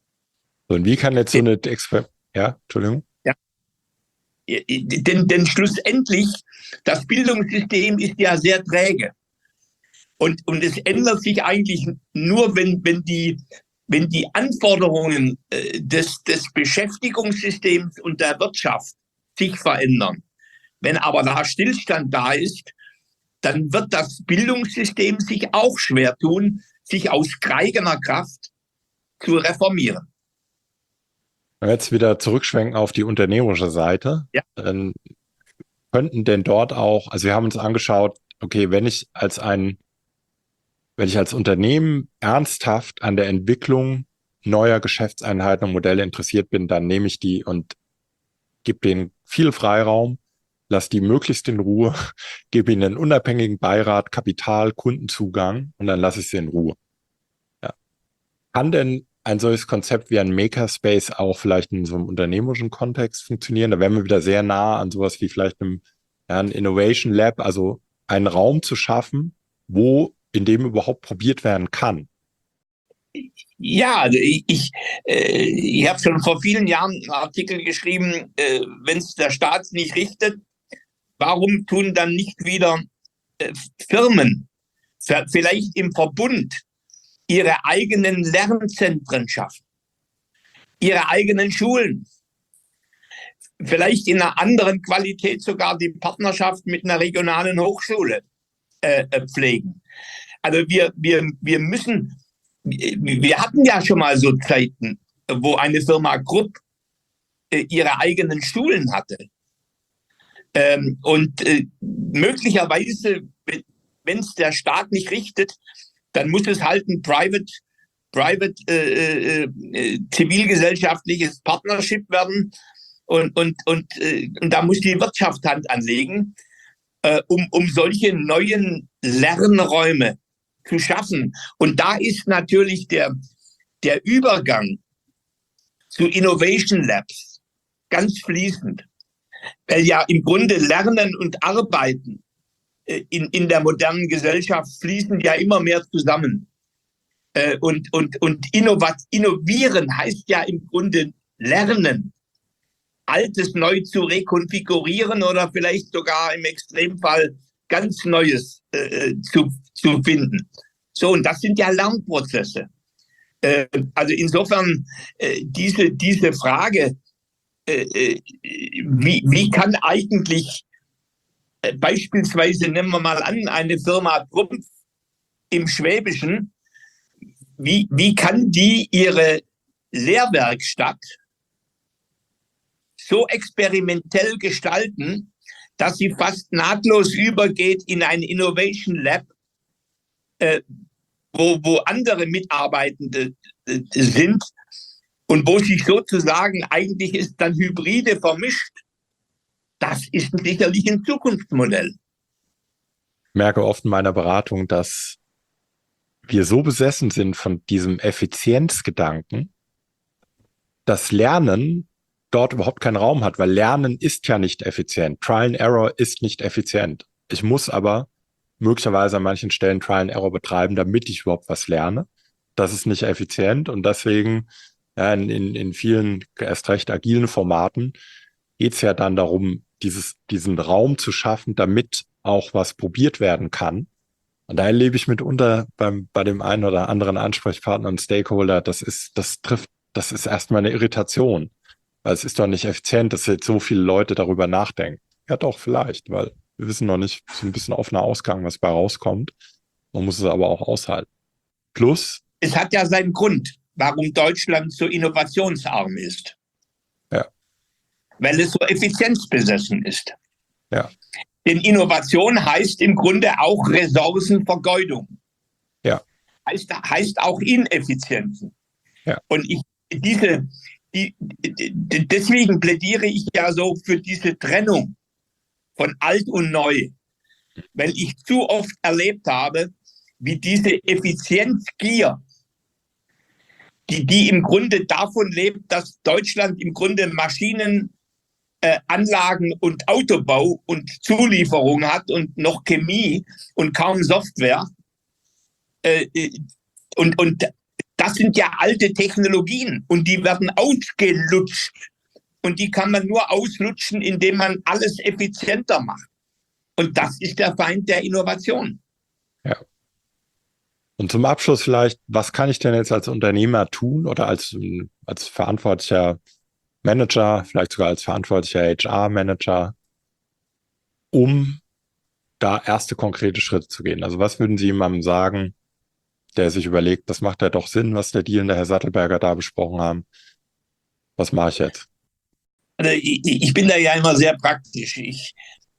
Speaker 2: Und wie kann jetzt so eine Exper- ja, Entschuldigung.
Speaker 1: Denn, denn schlussendlich, das Bildungssystem ist ja sehr träge. Und, und es ändert sich eigentlich nur, wenn, wenn, die, wenn die Anforderungen äh, des, des Beschäftigungssystems und der Wirtschaft sich verändern. Wenn aber da Stillstand da ist, dann wird das Bildungssystem sich auch schwer tun, sich aus eigener Kraft zu reformieren.
Speaker 2: Wenn wir jetzt wieder zurückschwenken auf die unternehmerische Seite,
Speaker 1: ja.
Speaker 2: Dann könnten denn dort auch, also wir haben uns angeschaut, okay, wenn ich als ein, wenn ich als Unternehmen ernsthaft an der Entwicklung neuer Geschäftseinheiten und Modelle interessiert bin, dann nehme ich die und gebe denen viel Freiraum, lasse die möglichst in Ruhe, gebe ihnen einen unabhängigen Beirat, Kapital, Kundenzugang und dann lasse ich sie in Ruhe. Ja. Kann denn ein solches Konzept wie ein Makerspace auch vielleicht in so einem unternehmerischen Kontext funktionieren? Da wären wir wieder sehr nah an sowas wie vielleicht einem, ja, ein Innovation Lab, also einen Raum zu schaffen, wo in dem überhaupt probiert werden kann.
Speaker 1: Ja, also ich, ich, äh, ich habe schon vor vielen Jahren einen Artikel geschrieben, äh, wenn es der Staat nicht richtet, warum tun dann nicht wieder äh, Firmen, vielleicht im Verbund, ihre eigenen Lernzentren schaffen, ihre eigenen Schulen, vielleicht in einer anderen Qualität sogar die Partnerschaft mit einer regionalen Hochschule äh, pflegen. Also wir, wir, wir müssen, wir hatten ja schon mal so Zeiten, wo eine Firma Krupp äh, ihre eigenen Schulen hatte. Ähm, und äh, möglicherweise, wenn es der Staat nicht richtet, dann muss es halt ein Private, Private äh, äh, zivilgesellschaftliches Partnership werden. Und, und, und, äh, und da muss die Wirtschaft Hand anlegen, äh, um, um solche neuen Lernräume zu schaffen. Und da ist natürlich der, der Übergang zu Innovation Labs ganz fließend. Weil ja im Grunde Lernen und Arbeiten in, in der modernen Gesellschaft fließen ja immer mehr zusammen. Äh, und und, und innovat, innovieren heißt ja im Grunde lernen, Altes neu zu rekonfigurieren oder vielleicht sogar im Extremfall ganz Neues äh, zu, zu finden. So, und das sind ja Lernprozesse. Äh, also insofern äh, diese, diese Frage, äh, wie, wie kann eigentlich äh, beispielsweise nehmen wir mal an, eine Firma Trumpf im Schwäbischen, wie, wie kann die ihre Lehrwerkstatt so experimentell gestalten, dass sie fast nahtlos übergeht in ein Innovation Lab, äh, wo, wo andere Mitarbeitende äh, sind und wo sich sozusagen eigentlich ist dann Hybride vermischt. Das ist sicherlich ein Zukunftsmodell.
Speaker 2: Ich merke oft in meiner Beratung, dass wir so besessen sind von diesem Effizienzgedanken, dass Lernen dort überhaupt keinen Raum hat, weil Lernen ist ja nicht effizient. Trial and Error ist nicht effizient. Ich muss aber möglicherweise an manchen Stellen Trial and Error betreiben, damit ich überhaupt was lerne. Das ist nicht effizient und deswegen ja, in, in, in vielen erst recht agilen Formaten geht es ja dann darum, dieses, diesen Raum zu schaffen, damit auch was probiert werden kann. Und da erlebe ich mitunter beim, bei dem einen oder anderen Ansprechpartner und Stakeholder, das ist, das trifft, das ist erstmal eine Irritation. Weil es ist doch nicht effizient, dass jetzt so viele Leute darüber nachdenken. Ja doch, vielleicht, weil wir wissen noch nicht, so ein bisschen offener Ausgang, was bei rauskommt. Man muss es aber auch aushalten. Plus.
Speaker 1: Es hat ja seinen Grund, warum Deutschland so innovationsarm ist.
Speaker 2: Ja.
Speaker 1: Weil es so effizienzbesessen ist.
Speaker 2: Ja.
Speaker 1: Denn Innovation heißt im Grunde auch Ressourcenvergeudung.
Speaker 2: Ja.
Speaker 1: Heißt, heißt auch Ineffizienzen.
Speaker 2: Ja.
Speaker 1: Und ich, diese, die, die, deswegen plädiere ich ja so für diese Trennung von alt und neu. Weil ich zu oft erlebt habe, wie diese Effizienzgier, die, die im Grunde davon lebt, dass Deutschland im Grunde Maschinen, Äh, Anlagen und Autobau und Zulieferung hat und noch Chemie und kaum Software. Äh, und, und das sind ja alte Technologien und die werden ausgelutscht. Und die kann man nur auslutschen, indem man alles effizienter macht. Und das ist der Feind der Innovation.
Speaker 2: Ja. Und zum Abschluss vielleicht, was kann ich denn jetzt als Unternehmer tun oder als, als verantwortlicher Manager, vielleicht sogar als verantwortlicher H R-Manager, um da erste konkrete Schritte zu gehen? Also was würden Sie jemandem sagen, der sich überlegt, das macht ja doch Sinn, was der Deal und der Herr Sattelberger da besprochen haben? Was mache ich jetzt?
Speaker 1: Also ich, ich bin da ja immer sehr praktisch. Ich,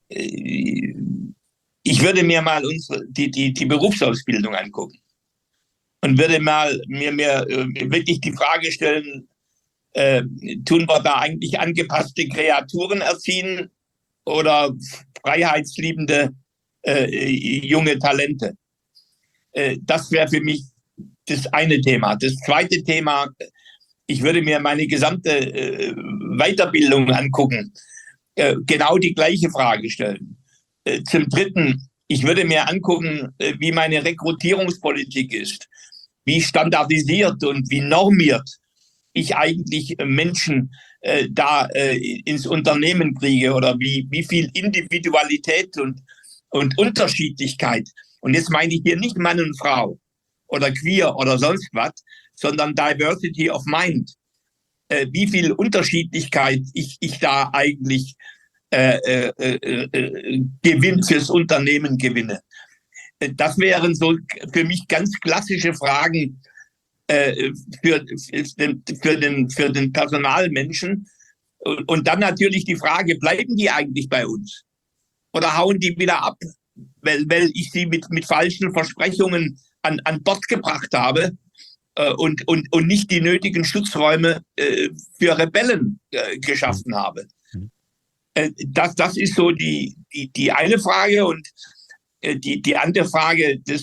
Speaker 1: ich würde mir mal unsere, die, die, die Berufsausbildung angucken und würde mal mir, mir wirklich die Frage stellen, Äh, tun wir da eigentlich angepasste Kreaturen erziehen oder freiheitsliebende äh, junge Talente? Äh, das wäre für mich das eine Thema. Das zweite Thema, ich würde mir meine gesamte äh, Weiterbildung angucken, äh, genau die gleiche Frage stellen. Äh, zum Dritten, ich würde mir angucken, äh, wie meine Rekrutierungspolitik ist, wie standardisiert und wie normiert ich eigentlich Menschen äh, da äh, ins Unternehmen kriege oder wie, wie viel Individualität und, und Unterschiedlichkeit. Und jetzt meine ich hier nicht Mann und Frau oder queer oder sonst was, sondern Diversity of Mind. Äh, wie viel Unterschiedlichkeit ich, ich da eigentlich äh, äh, äh, gewinn, fürs Unternehmen gewinne. Das wären so für mich ganz klassische Fragen, Für, für, den, für den Personalmenschen. Und dann natürlich die Frage, bleiben die eigentlich bei uns? Oder hauen die wieder ab, weil, weil ich sie mit, mit falschen Versprechungen an, an Bord gebracht habe äh, und, und, und nicht die nötigen Schutzräume äh, für Rebellen äh, geschaffen habe? Äh, das, das ist so die, die, die eine Frage. Und äh, die, die andere Frage des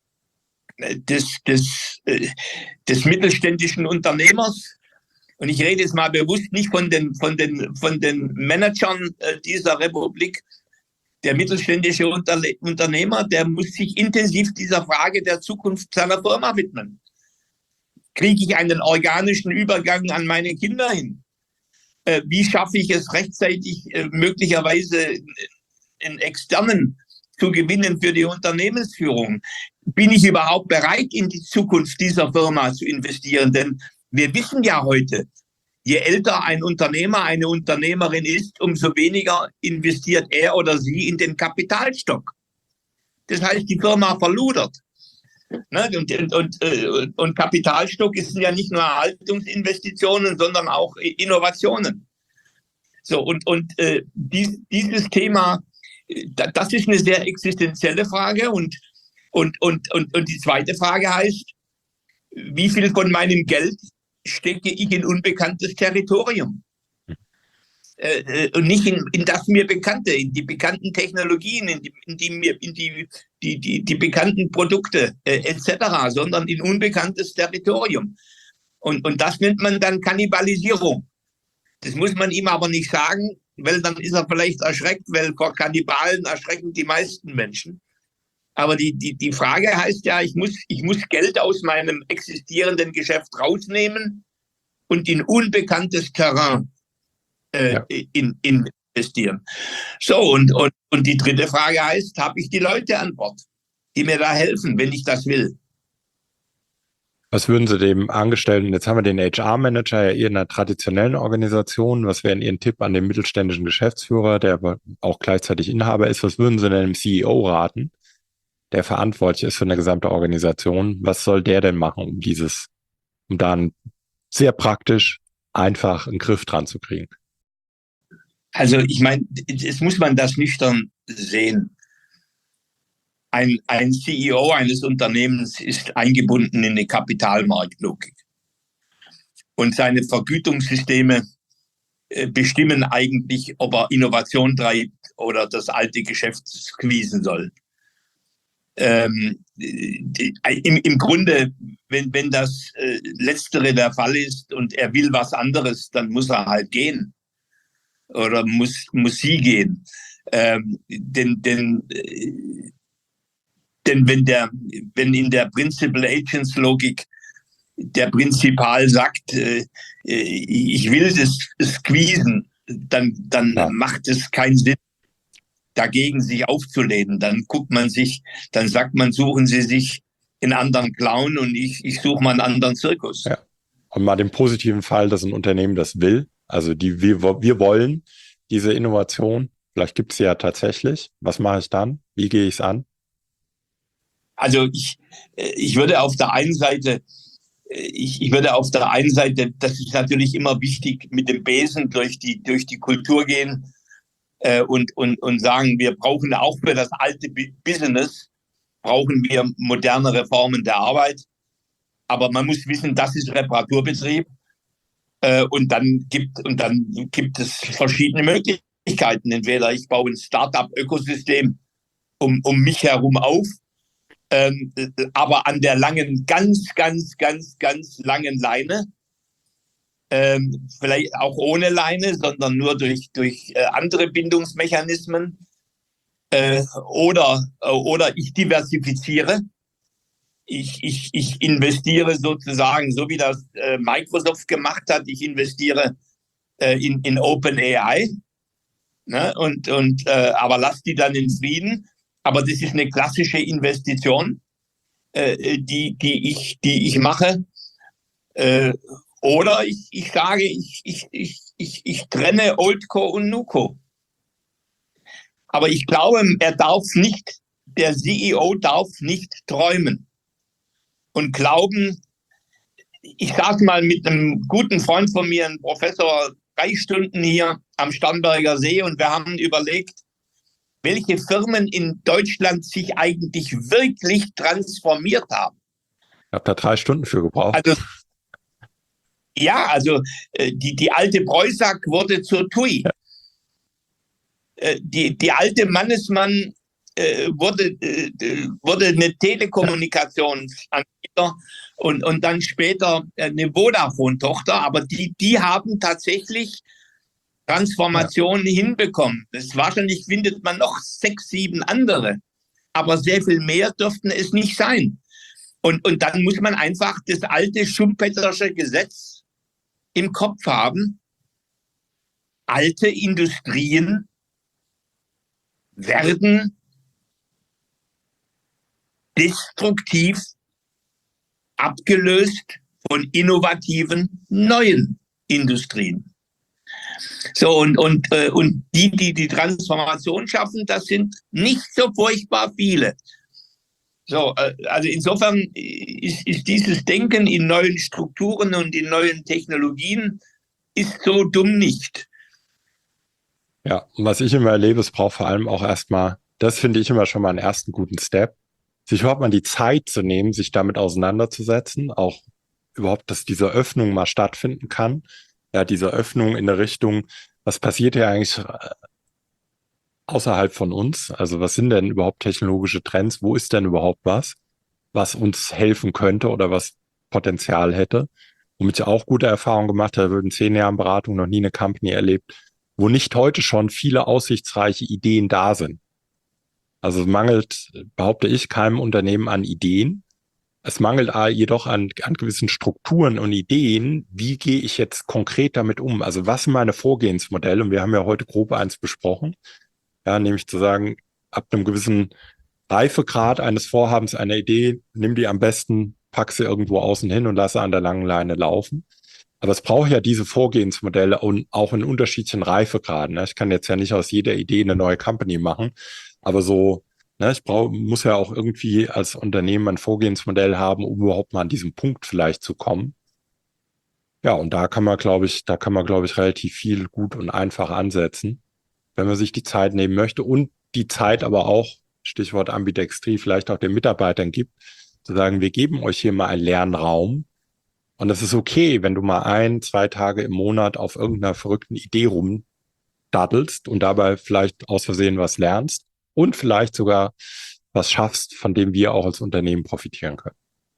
Speaker 1: Des, des, des mittelständischen Unternehmers. Und ich rede jetzt mal bewusst nicht von den, von den, von den Managern dieser Republik. Der mittelständische Unterle Unternehmer, der muss sich intensiv dieser Frage der Zukunft seiner Firma widmen. Kriege ich einen organischen Übergang an meine Kinder hin? Wie schaffe ich es rechtzeitig, möglicherweise einen externen zu gewinnen für die Unternehmensführung? Bin ich überhaupt bereit, in die Zukunft dieser Firma zu investieren? Denn wir wissen ja heute, je älter ein Unternehmer, eine Unternehmerin ist, umso weniger investiert er oder sie in den Kapitalstock. Das heißt, die Firma verludert. Ne? Und, und, und, und Kapitalstock ist ja nicht nur Erhaltungsinvestitionen, sondern auch Innovationen. So, und, und äh, dies, dieses Thema, das ist eine sehr existenzielle Frage. Und, und, und, und, und die zweite Frage heißt, wie viel von meinem Geld stecke ich in unbekanntes Territorium? Äh, und nicht in, in das mir Bekannte, in die bekannten Technologien, in die, in die, in die, die, die, die bekannten Produkte äh, et cetera, sondern in unbekanntes Territorium. Und, und das nennt man dann Kannibalisierung. Das muss man ihm aber nicht sagen, weil dann ist er vielleicht erschreckt, weil vor Kannibalen erschrecken die meisten Menschen. Aber die, die, die Frage heißt ja, ich muss, ich muss Geld aus meinem existierenden Geschäft rausnehmen und in unbekanntes Terrain äh, ja. in, in investieren. So, und, und, und die dritte Frage heißt, habe ich die Leute an Bord, die mir da helfen, wenn ich das will?
Speaker 2: Was würden Sie dem Angestellten, jetzt haben wir den H R-Manager ja eher in einer traditionellen Organisation, was wäre Ihr Tipp an den mittelständischen Geschäftsführer, der aber auch gleichzeitig Inhaber ist, was würden Sie denn dem C E O raten, der verantwortlich ist für eine gesamte Organisation? Was soll der denn machen, um dieses, um dann sehr praktisch einfach einen Griff dran zu kriegen?
Speaker 1: Also ich meine, jetzt muss man das nüchtern sehen. Ein, ein C E O eines Unternehmens ist eingebunden in eine Kapitalmarktlogik. Und seine Vergütungssysteme äh, bestimmen eigentlich, ob er Innovation treibt oder das alte Geschäft squeezen soll. Ähm, die, im, Im Grunde, wenn, wenn das äh, Letztere der Fall ist und er will was anderes, dann muss er halt gehen. Oder muss, muss sie gehen. Ähm, denn, denn, äh, denn wenn, der, wenn in der Principal Agents Logik der Prinzipal sagt, äh, ich will das squeezen, dann, dann ja. macht es keinen Sinn, dagegen sich aufzulehnen. Dann guckt man sich, dann sagt man, suchen Sie sich einen anderen Clown und ich, ich suche mal einen anderen Zirkus.
Speaker 2: Ja. Und mal den positiven Fall, dass ein Unternehmen das will, also die wir, wir wollen diese Innovation, vielleicht gibt es sie ja tatsächlich. Was mache ich dann? Wie gehe ich es an?
Speaker 1: Also ich, ich würde auf der einen Seite, ich, ich würde auf der einen Seite, das ist natürlich immer wichtig, mit dem Besen durch die, durch die Kultur gehen äh, und, und, und sagen, wir brauchen auch für das alte Business, brauchen wir modernere Formen der Arbeit. Aber man muss wissen, das ist Reparaturbetrieb. Äh, und dann gibt, und dann gibt es verschiedene Möglichkeiten. Entweder ich baue ein Start-up-Ökosystem um, um mich herum auf, Ähm, aber an der langen, ganz, ganz, ganz, ganz langen Leine, ähm, vielleicht auch ohne Leine, sondern nur durch, durch äh, andere Bindungsmechanismen, äh, oder, äh, oder ich diversifiziere. Ich, ich, ich investiere sozusagen, so wie das äh, Microsoft gemacht hat, ich investiere äh, in, in OpenAI, ne? und, und, äh, aber lass die dann in Frieden. Aber das ist eine klassische Investition, äh, die, die, ich, die ich mache. Äh, oder ich, ich sage, ich, ich, ich, ich, ich trenne Oldco und Newco. Aber ich glaube, er darf nicht, der C E O darf nicht träumen und glauben. Ich saß mal mit einem guten Freund von mir, einem Professor, drei Stunden hier am Starnberger See und wir haben überlegt, welche Firmen in Deutschland sich eigentlich wirklich transformiert haben.
Speaker 2: Ich habe da drei Stunden für gebraucht.
Speaker 1: Also, ja, also äh, die, die alte Preußack wurde zur T U I. Ja. Äh, die, die alte Mannesmann äh, wurde, äh, wurde eine Telekommunikationsanbieter und, und dann später eine Vodafone-Tochter. Aber die, die haben tatsächlich Transformationen ja. hinbekommen. Das wahrscheinlich findet man noch sechs, sieben andere. Aber sehr viel mehr dürften es nicht sein. Und, und dann muss man einfach das alte Schumpetersche Gesetz im Kopf haben. Alte Industrien werden destruktiv abgelöst von innovativen neuen Industrien. So, und, und, äh, und die, die die Transformation schaffen, das sind nicht so furchtbar viele. So, äh, also insofern ist, ist dieses Denken in neuen Strukturen und in neuen Technologien ist so dumm nicht.
Speaker 2: Ja, und was ich immer erlebe, es braucht vor allem auch erstmal, das finde ich immer schon mal einen ersten guten Step, sich überhaupt mal die Zeit zu nehmen, sich damit auseinanderzusetzen, auch überhaupt, dass diese Öffnung mal stattfinden kann. Ja, diese Öffnung in der Richtung, was passiert ja eigentlich äh, außerhalb von uns? Also was sind denn überhaupt technologische Trends? Wo ist denn überhaupt was, was uns helfen könnte oder was Potenzial hätte? Womit ich auch gute Erfahrungen gemacht habe, in zehn Jahren Beratung noch nie eine Company erlebt, wo nicht heute schon viele aussichtsreiche Ideen da sind. Also es mangelt, behaupte ich, keinem Unternehmen an Ideen. Es mangelt jedoch an, an gewissen Strukturen und Ideen. Wie gehe ich jetzt konkret damit um? Also was sind meine Vorgehensmodelle? Und wir haben ja heute grob eins besprochen. Ja, nämlich zu sagen, ab einem gewissen Reifegrad eines Vorhabens, einer Idee, nimm die am besten, pack sie irgendwo außen hin und lass sie an der langen Leine laufen. Aber es braucht ja diese Vorgehensmodelle und auch in unterschiedlichen Reifegraden. Ne? Ich kann jetzt ja nicht aus jeder Idee eine neue Company machen, aber so, ne, ich brauche, muss ja auch irgendwie als Unternehmen ein Vorgehensmodell haben, um überhaupt mal an diesen Punkt vielleicht zu kommen. Ja, und da kann man, glaube ich, da kann man, glaube ich, relativ viel gut und einfach ansetzen, wenn man sich die Zeit nehmen möchte und die Zeit aber auch, Stichwort Ambidextrie, vielleicht auch den Mitarbeitern gibt, zu sagen, wir geben euch hier mal einen Lernraum. Und es ist okay, wenn du mal ein, zwei Tage im Monat auf irgendeiner verrückten Idee rumdaddelst und dabei vielleicht aus Versehen was lernst und vielleicht sogar was schaffst, von dem wir auch als Unternehmen profitieren können.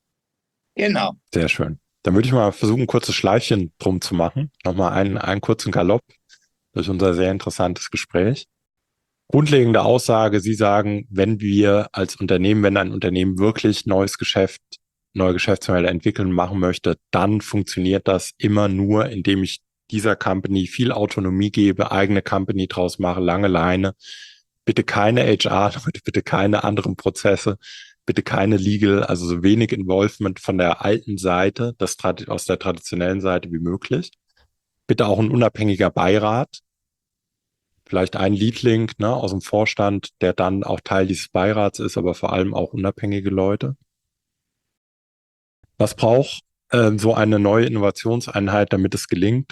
Speaker 1: Genau.
Speaker 2: Sehr schön. Dann würde ich mal versuchen, ein kurzes Schleifchen drum zu machen. Nochmal einen, einen kurzen Galopp durch unser sehr interessantes Gespräch. Grundlegende Aussage, Sie sagen, wenn wir als Unternehmen, wenn ein Unternehmen wirklich neues Geschäft, neue Geschäftsmodelle entwickeln, machen möchte, dann funktioniert das immer nur, indem ich dieser Company viel Autonomie gebe, eigene Company draus mache, lange Leine. Bitte keine H R, bitte keine anderen Prozesse, bitte keine Legal, also so wenig Involvement von der alten Seite, das aus der traditionellen Seite wie möglich. Bitte auch ein unabhängiger Beirat. Vielleicht ein Leadling, ne, aus dem Vorstand, der dann auch Teil dieses Beirats ist, aber vor allem auch unabhängige Leute. Was braucht äh, so eine neue Innovationseinheit, damit es gelingt?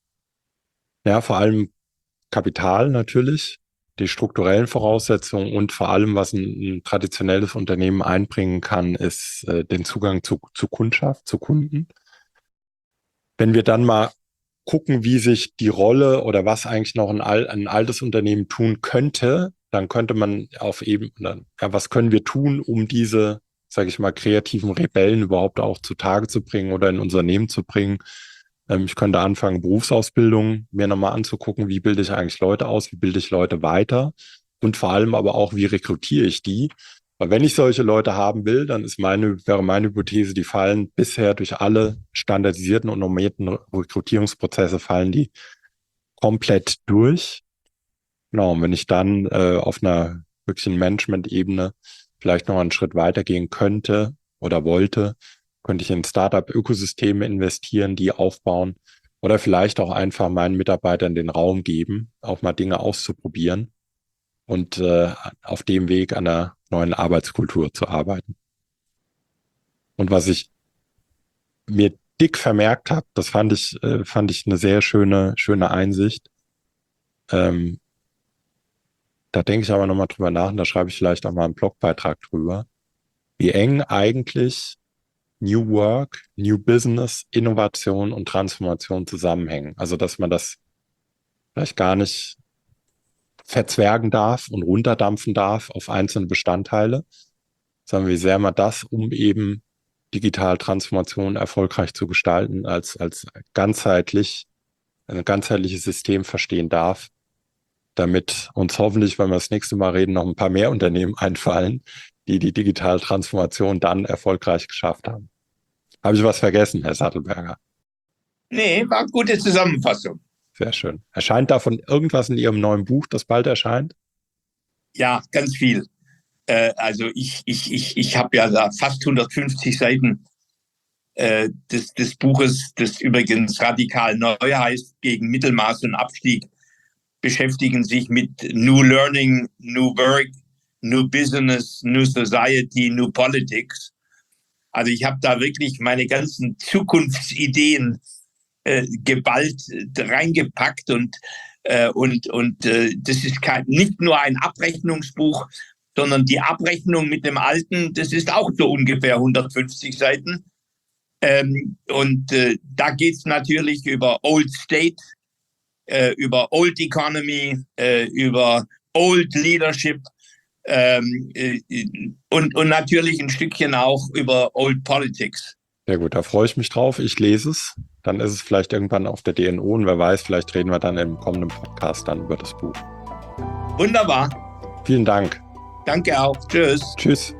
Speaker 2: Ja, vor allem Kapital natürlich, die strukturellen Voraussetzungen und vor allem, was ein, ein traditionelles Unternehmen einbringen kann, ist äh, den Zugang zu, zu Kundschaft, zu Kunden. Wenn wir dann mal gucken, wie sich die Rolle oder was eigentlich noch ein, ein altes Unternehmen tun könnte, dann könnte man auf eben, ja, was können wir tun, um diese, sage ich mal, kreativen Rebellen überhaupt auch zutage zu bringen oder in Unternehmen zu bringen. Ähm, ich könnte anfangen, Berufsausbildung mir nochmal anzugucken, wie bilde ich eigentlich Leute aus, wie bilde ich Leute weiter und vor allem aber auch, wie rekrutiere ich die. Weil wenn ich solche Leute haben will, dann ist meine, wäre meine Hypothese, die fallen bisher durch alle standardisierten und normierten Rekrutierungsprozesse fallen die komplett durch. Genau, und wenn ich dann äh, auf einer wirklichen Management-Ebene vielleicht noch einen Schritt weitergehen könnte oder wollte, könnte ich in Startup-Ökosysteme investieren, die aufbauen oder vielleicht auch einfach meinen Mitarbeitern den Raum geben, auch mal Dinge auszuprobieren und äh, auf dem Weg an einer neuen Arbeitskultur zu arbeiten. Und was ich mir dick vermerkt habe, das fand ich, äh, fand ich eine sehr schöne, schöne Einsicht. Ähm, da denke ich aber nochmal drüber nach und da schreibe ich vielleicht auch mal einen Blogbeitrag drüber, wie eng eigentlich New Work, New Business, Innovation und Transformation zusammenhängen. Also, dass man das vielleicht gar nicht verzwergen darf und runterdampfen darf auf einzelne Bestandteile, sondern wie sehr man das, um eben digitale Transformation erfolgreich zu gestalten, als, als ganzheitlich, ein ganzheitliches System verstehen darf, damit uns hoffentlich, wenn wir das nächste Mal reden, noch ein paar mehr Unternehmen einfallen, die die digitale Transformation dann erfolgreich geschafft haben. Habe ich was vergessen, Herr Sattelberger?
Speaker 1: Nee, war eine gute Zusammenfassung.
Speaker 2: Sehr schön. Erscheint davon irgendwas in Ihrem neuen Buch, das bald erscheint?
Speaker 1: Ja, ganz viel. Äh, also ich, ich, ich, ich habe ja da fast hundertfünfzig Seiten äh, des, des Buches, das übrigens radikal neu heißt, gegen Mittelmaß und Abstieg, beschäftigen sich mit New Learning, New Work, New Business, New Society, New Politics. Also ich habe da wirklich meine ganzen Zukunftsideen äh, geballt äh, reingepackt und äh, und und äh, das ist kein, nicht nur ein Abrechnungsbuch, sondern die Abrechnung mit dem Alten, das ist auch so ungefähr hundertfünfzig Seiten. Ähm, und äh, da geht's natürlich über Old State, äh, über Old Economy, äh, über Old Leadership. Ähm, äh, und, und natürlich ein Stückchen auch über Old Politics.
Speaker 2: Sehr gut, da freue ich mich drauf. Ich lese es. Dann ist es vielleicht irgendwann auf der D N O und wer weiß, vielleicht reden wir dann im kommenden Podcast dann über das Buch.
Speaker 1: Wunderbar.
Speaker 2: Vielen Dank.
Speaker 1: Danke auch. Tschüss.
Speaker 2: Tschüss.